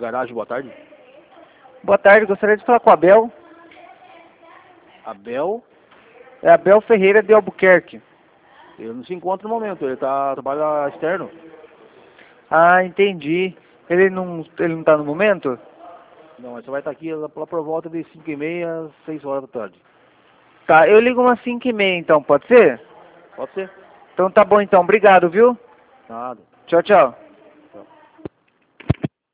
Garagem, boa tarde. Boa tarde, gostaria de falar com o Abel. Abel, É Abel Ferreira de Albuquerque. ele não se encontra no momento, ele trabalha externo. Ah, entendi. Ele não tá no momento? Não, mas você vai estar aqui lá por volta de 5h30, 6 horas da tarde. Tá, eu ligo umas 5h30 então, pode ser? Pode ser? Então tá bom então, obrigado, viu? Nada. Tchau, tchau.